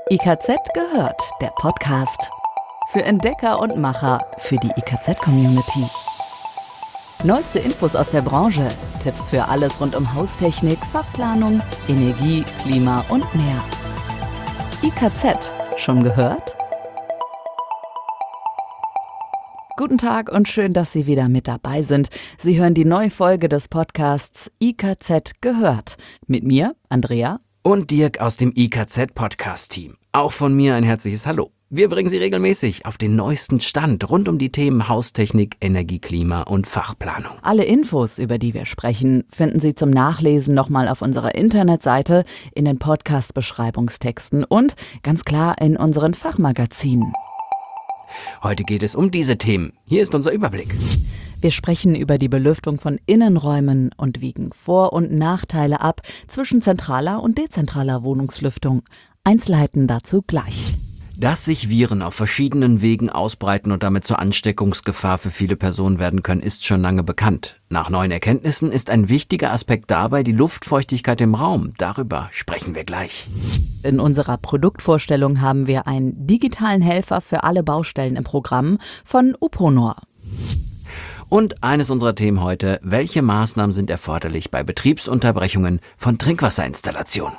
IKZ gehört, der Podcast. Für Entdecker und Macher, für die IKZ-Community. Neueste Infos aus der Branche, Tipps für alles rund um Haustechnik, Fachplanung, Energie, Klima und mehr. IKZ, schon gehört? Guten Tag und schön, dass Sie wieder mit dabei sind. Sie hören die neue Folge des Podcasts IKZ gehört. Mit mir, Andrea. Und Dirk aus dem IKZ-Podcast-Team. Auch von mir ein herzliches Hallo. Wir bringen Sie regelmäßig auf den neuesten Stand rund um die Themen Haustechnik, Energie, Klima und Fachplanung. Alle Infos, über die wir sprechen, finden Sie zum Nachlesen nochmal auf unserer Internetseite, in den Podcast-Beschreibungstexten und ganz klar in unseren Fachmagazinen. Heute geht es um diese Themen. Hier ist unser Überblick. Wir sprechen über die Belüftung von Innenräumen und wiegen Vor- und Nachteile ab zwischen zentraler und dezentraler Wohnungslüftung. Einzelheiten dazu gleich. Dass sich Viren auf verschiedenen Wegen ausbreiten und damit zur Ansteckungsgefahr für viele Personen werden können, ist schon lange bekannt. Nach neuen Erkenntnissen ist ein wichtiger Aspekt dabei die Luftfeuchtigkeit im Raum. Darüber sprechen wir gleich. In unserer Produktvorstellung haben wir einen digitalen Helfer für alle Baustellen im Programm von Uponor. Und eines unserer Themen heute: Welche Maßnahmen sind erforderlich bei Betriebsunterbrechungen von Trinkwasserinstallationen?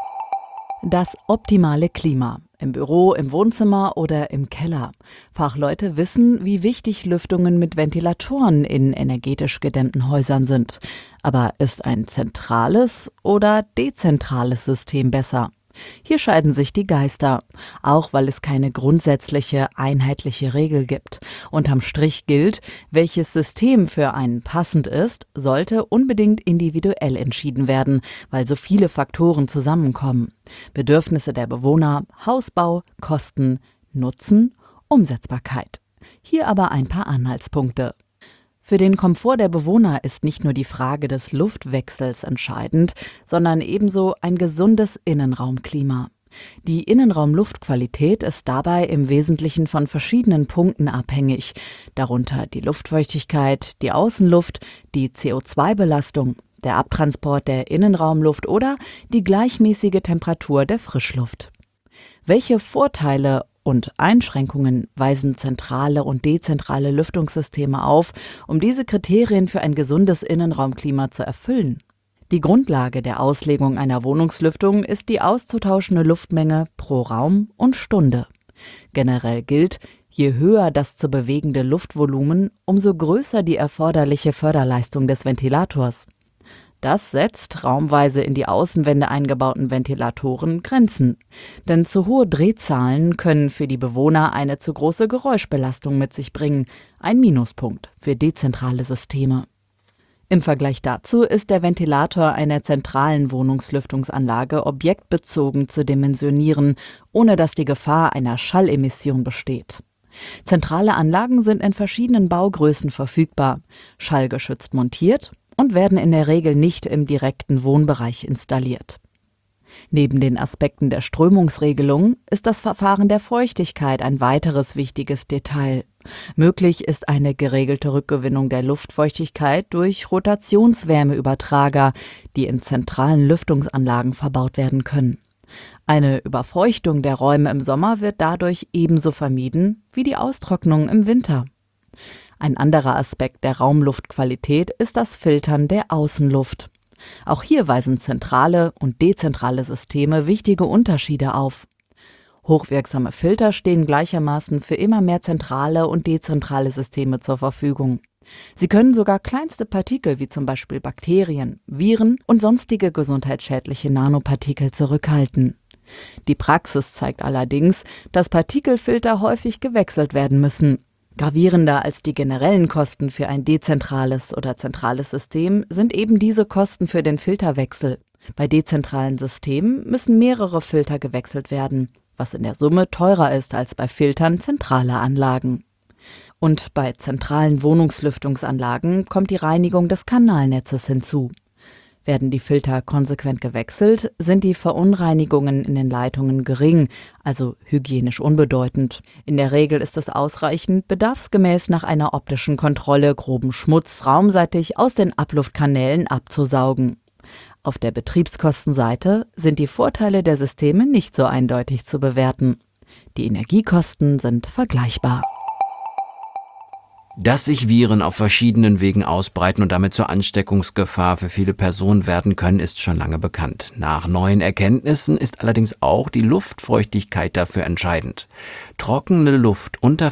Das optimale Klima. Im Büro, im Wohnzimmer oder im Keller. Fachleute wissen, wie wichtig Lüftungen mit Ventilatoren in energetisch gedämmten Häusern sind. Aber ist ein zentrales oder dezentrales System besser? Hier scheiden sich die Geister, auch weil es keine grundsätzliche, einheitliche Regel gibt. Unterm Strich gilt, welches System für einen passend ist, sollte unbedingt individuell entschieden werden, weil so viele Faktoren zusammenkommen. Bedürfnisse der Bewohner, Hausbau, Kosten, Nutzen, Umsetzbarkeit. Hier aber ein paar Anhaltspunkte. Für den Komfort der Bewohner ist nicht nur die Frage des Luftwechsels entscheidend, sondern ebenso ein gesundes Innenraumklima. Die Innenraumluftqualität ist dabei im Wesentlichen von verschiedenen Punkten abhängig, darunter die Luftfeuchtigkeit, die Außenluft, die CO2-Belastung, der Abtransport der Innenraumluft oder die gleichmäßige Temperatur der Frischluft. Welche Vorteile und Einschränkungen weisen zentrale und dezentrale Lüftungssysteme auf, um diese Kriterien für ein gesundes Innenraumklima zu erfüllen? Die Grundlage der Auslegung einer Wohnungslüftung ist die auszutauschende Luftmenge pro Raum und Stunde. Generell gilt, je höher das zu bewegende Luftvolumen, umso größer die erforderliche Förderleistung des Ventilators. Das setzt raumweise in die Außenwände eingebauten Ventilatoren Grenzen. Denn zu hohe Drehzahlen können für die Bewohner eine zu große Geräuschbelastung mit sich bringen. Ein Minuspunkt für dezentrale Systeme. Im Vergleich dazu ist der Ventilator einer zentralen Wohnungslüftungsanlage objektbezogen zu dimensionieren, ohne dass die Gefahr einer Schallemission besteht. Zentrale Anlagen sind in verschiedenen Baugrößen verfügbar, schallgeschützt montiert und werden in der Regel nicht im direkten Wohnbereich installiert. Neben den Aspekten der Strömungsregelung ist das Verfahren der Feuchtigkeit ein weiteres wichtiges Detail. Möglich ist eine geregelte Rückgewinnung der Luftfeuchtigkeit durch Rotationswärmeübertrager, die in zentralen Lüftungsanlagen verbaut werden können. Eine Überfeuchtung der Räume im Sommer wird dadurch ebenso vermieden wie die Austrocknung im Winter. Ein anderer Aspekt der Raumluftqualität ist das Filtern der Außenluft. Auch hier weisen zentrale und dezentrale Systeme wichtige Unterschiede auf. Hochwirksame Filter stehen gleichermaßen für immer mehr zentrale und dezentrale Systeme zur Verfügung. Sie können sogar kleinste Partikel wie zum Beispiel Bakterien, Viren und sonstige gesundheitsschädliche Nanopartikel zurückhalten. Die Praxis zeigt allerdings, dass Partikelfilter häufig gewechselt werden müssen. Gravierender als die generellen Kosten für ein dezentrales oder zentrales System sind eben diese Kosten für den Filterwechsel. Bei dezentralen Systemen müssen mehrere Filter gewechselt werden, was in der Summe teurer ist als bei Filtern zentraler Anlagen. Und bei zentralen Wohnungslüftungsanlagen kommt die Reinigung des Kanalnetzes hinzu. Werden die Filter konsequent gewechselt, sind die Verunreinigungen in den Leitungen gering, also hygienisch unbedeutend. In der Regel ist es ausreichend, bedarfsgemäß nach einer optischen Kontrolle groben Schmutz raumseitig aus den Abluftkanälen abzusaugen. Auf der Betriebskostenseite sind die Vorteile der Systeme nicht so eindeutig zu bewerten. Die Energiekosten sind vergleichbar. Dass sich Viren auf verschiedenen Wegen ausbreiten und damit zur Ansteckungsgefahr für viele Personen werden können, ist schon lange bekannt. Nach neuen Erkenntnissen ist allerdings auch die Luftfeuchtigkeit dafür entscheidend. Trockene Luft unter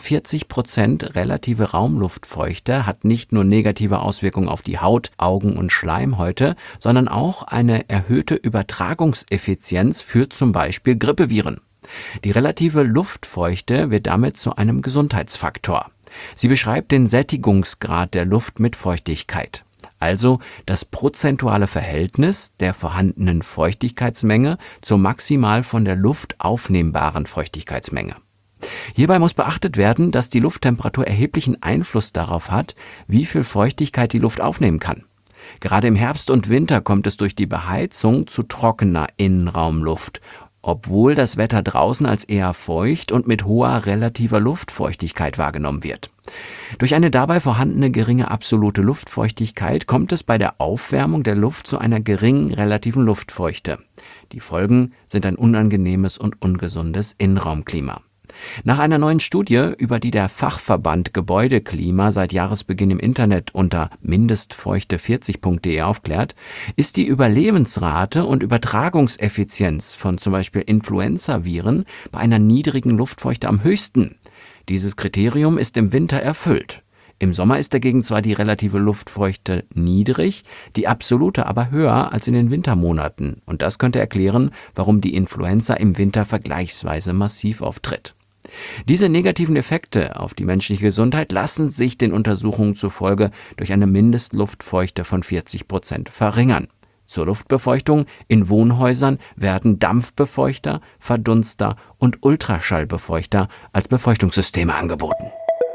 40% relative Raumluftfeuchte hat nicht nur negative Auswirkungen auf die Haut, Augen und Schleimhäute, sondern auch eine erhöhte Übertragungseffizienz für zum Beispiel Grippeviren. Die relative Luftfeuchte wird damit zu einem Gesundheitsfaktor. Sie beschreibt den Sättigungsgrad der Luft mit Feuchtigkeit, also das prozentuale Verhältnis der vorhandenen Feuchtigkeitsmenge zur maximal von der Luft aufnehmbaren Feuchtigkeitsmenge. Hierbei muss beachtet werden, dass die Lufttemperatur erheblichen Einfluss darauf hat, wie viel Feuchtigkeit die Luft aufnehmen kann. Gerade im Herbst und Winter kommt es durch die Beheizung zu trockener Innenraumluft, obwohl das Wetter draußen als eher feucht und mit hoher relativer Luftfeuchtigkeit wahrgenommen wird. Durch eine dabei vorhandene geringe absolute Luftfeuchtigkeit kommt es bei der Aufwärmung der Luft zu einer geringen relativen Luftfeuchte. Die Folgen sind ein unangenehmes und ungesundes Innenraumklima. Nach einer neuen Studie, über die der Fachverband Gebäudeklima seit Jahresbeginn im Internet unter mindestfeuchte40.de aufklärt, ist die Überlebensrate und Übertragungseffizienz von zum Beispiel Influenzaviren bei einer niedrigen Luftfeuchte am höchsten. Dieses Kriterium ist im Winter erfüllt. Im Sommer ist dagegen zwar die relative Luftfeuchte niedrig, die absolute aber höher als in den Wintermonaten. Und das könnte erklären, warum die Influenza im Winter vergleichsweise massiv auftritt. Diese negativen Effekte auf die menschliche Gesundheit lassen sich den Untersuchungen zufolge durch eine Mindestluftfeuchte von 40% verringern. Zur Luftbefeuchtung in Wohnhäusern werden Dampfbefeuchter, Verdunster und Ultraschallbefeuchter als Befeuchtungssysteme angeboten.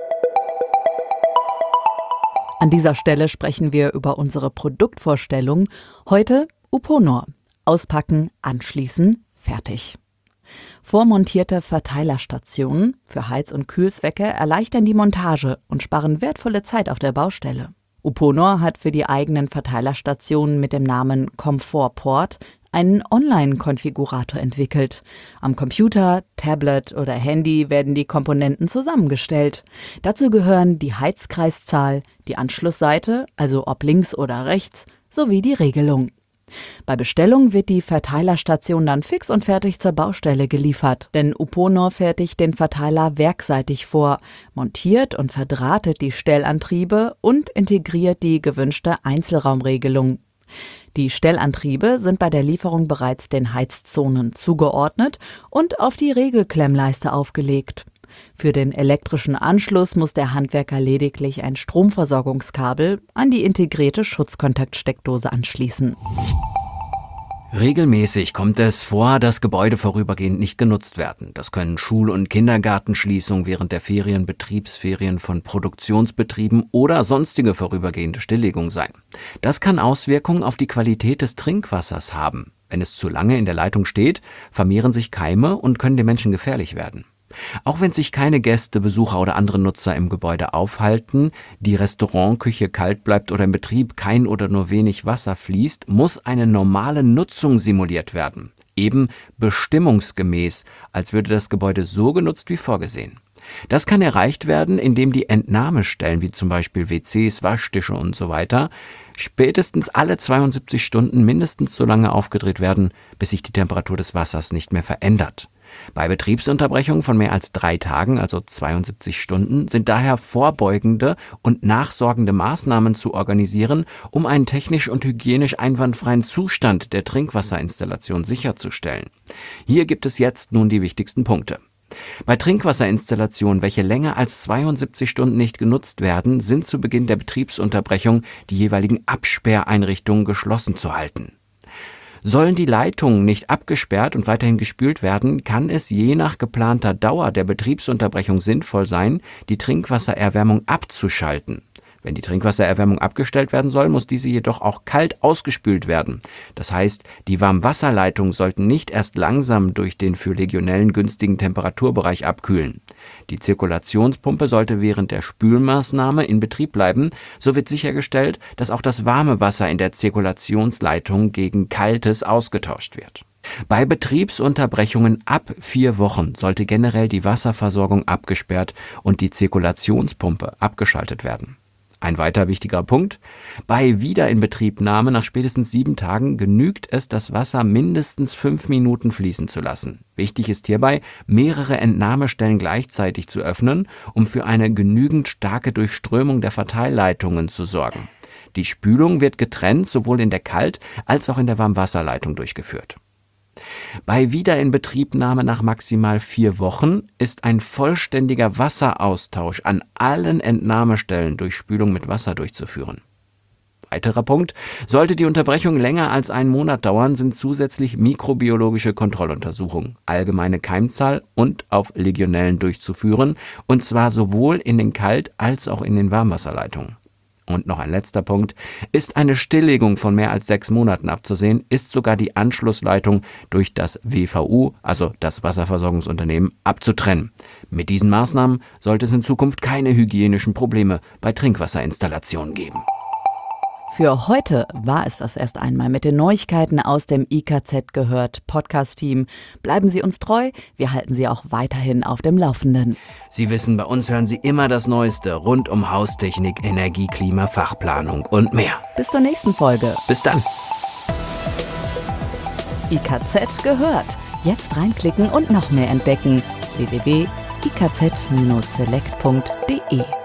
An dieser Stelle sprechen wir über unsere Produktvorstellung. Heute Uponor. Auspacken, anschließen, fertig. Vormontierte Verteilerstationen für Heiz- und Kühlzwecke erleichtern die Montage und sparen wertvolle Zeit auf der Baustelle. Uponor hat für die eigenen Verteilerstationen mit dem Namen ComfortPort einen Online-Konfigurator entwickelt. Am Computer, Tablet oder Handy werden die Komponenten zusammengestellt. Dazu gehören die Heizkreiszahl, die Anschlussseite, also ob links oder rechts, sowie die Regelung. Bei Bestellung wird die Verteilerstation dann fix und fertig zur Baustelle geliefert, denn Uponor fertigt den Verteiler werkseitig vor, montiert und verdrahtet die Stellantriebe und integriert die gewünschte Einzelraumregelung. Die Stellantriebe sind bei der Lieferung bereits den Heizzonen zugeordnet und auf die Regelklemmleiste aufgelegt. Für den elektrischen Anschluss muss der Handwerker lediglich ein Stromversorgungskabel an die integrierte Schutzkontaktsteckdose anschließen. Regelmäßig kommt es vor, dass Gebäude vorübergehend nicht genutzt werden. Das können Schul- und Kindergartenschließungen während der Ferien, Betriebsferien von Produktionsbetrieben oder sonstige vorübergehende Stilllegung sein. Das kann Auswirkungen auf die Qualität des Trinkwassers haben. Wenn es zu lange in der Leitung steht, vermehren sich Keime und können den Menschen gefährlich werden. Auch wenn sich keine Gäste, Besucher oder andere Nutzer im Gebäude aufhalten, die Restaurantküche kalt bleibt oder im Betrieb kein oder nur wenig Wasser fließt, muss eine normale Nutzung simuliert werden. Eben bestimmungsgemäß, als würde das Gebäude so genutzt wie vorgesehen. Das kann erreicht werden, indem die Entnahmestellen, wie zum Beispiel WCs, Waschtische und so weiter, spätestens alle 72 Stunden mindestens so lange aufgedreht werden, bis sich die Temperatur des Wassers nicht mehr verändert. Bei Betriebsunterbrechungen von mehr als 3 Tagen, also 72 Stunden, sind daher vorbeugende und nachsorgende Maßnahmen zu organisieren, um einen technisch und hygienisch einwandfreien Zustand der Trinkwasserinstallation sicherzustellen. Hier gibt es jetzt nun die wichtigsten Punkte. Bei Trinkwasserinstallationen, welche länger als 72 Stunden nicht genutzt werden, sind zu Beginn der Betriebsunterbrechung die jeweiligen Absperreinrichtungen geschlossen zu halten. Sollen die Leitungen nicht abgesperrt und weiterhin gespült werden, kann es je nach geplanter Dauer der Betriebsunterbrechung sinnvoll sein, die Trinkwassererwärmung abzuschalten. Wenn die Trinkwassererwärmung abgestellt werden soll, muss diese jedoch auch kalt ausgespült werden. Das heißt, die Warmwasserleitungen sollten nicht erst langsam durch den für Legionellen günstigen Temperaturbereich abkühlen. Die Zirkulationspumpe sollte während der Spülmaßnahme in Betrieb bleiben. So wird sichergestellt, dass auch das warme Wasser in der Zirkulationsleitung gegen kaltes ausgetauscht wird. Bei Betriebsunterbrechungen ab 4 Wochen sollte generell die Wasserversorgung abgesperrt und die Zirkulationspumpe abgeschaltet werden. Ein weiter wichtiger Punkt: Bei Wiederinbetriebnahme nach spätestens 7 Tagen genügt es, das Wasser mindestens 5 Minuten fließen zu lassen. Wichtig ist hierbei, mehrere Entnahmestellen gleichzeitig zu öffnen, um für eine genügend starke Durchströmung der Verteilleitungen zu sorgen. Die Spülung wird getrennt sowohl in der Kalt- als auch in der Warmwasserleitung durchgeführt. Bei Wiederinbetriebnahme nach maximal 4 Wochen ist ein vollständiger Wasseraustausch an allen Entnahmestellen durch Spülung mit Wasser durchzuführen. Weiterer Punkt: Sollte die Unterbrechung länger als 1 Monat dauern, sind zusätzlich mikrobiologische Kontrolluntersuchungen, allgemeine Keimzahl und auf Legionellen durchzuführen, und zwar sowohl in den Kalt- als auch in den Warmwasserleitungen. Und noch ein letzter Punkt: Ist eine Stilllegung von mehr als 6 Monaten abzusehen, ist sogar die Anschlussleitung durch das WVU, also das Wasserversorgungsunternehmen, abzutrennen. Mit diesen Maßnahmen sollte es in Zukunft keine hygienischen Probleme bei Trinkwasserinstallationen geben. Für heute war es das erst einmal mit den Neuigkeiten aus dem IKZ gehört Podcast-Team. Bleiben Sie uns treu, wir halten Sie auch weiterhin auf dem Laufenden. Sie wissen, bei uns hören Sie immer das Neueste rund um Haustechnik, Energie, Klima, Fachplanung und mehr. Bis zur nächsten Folge. Bis dann. IKZ gehört. Jetzt reinklicken und noch mehr entdecken. www.ikz-select.de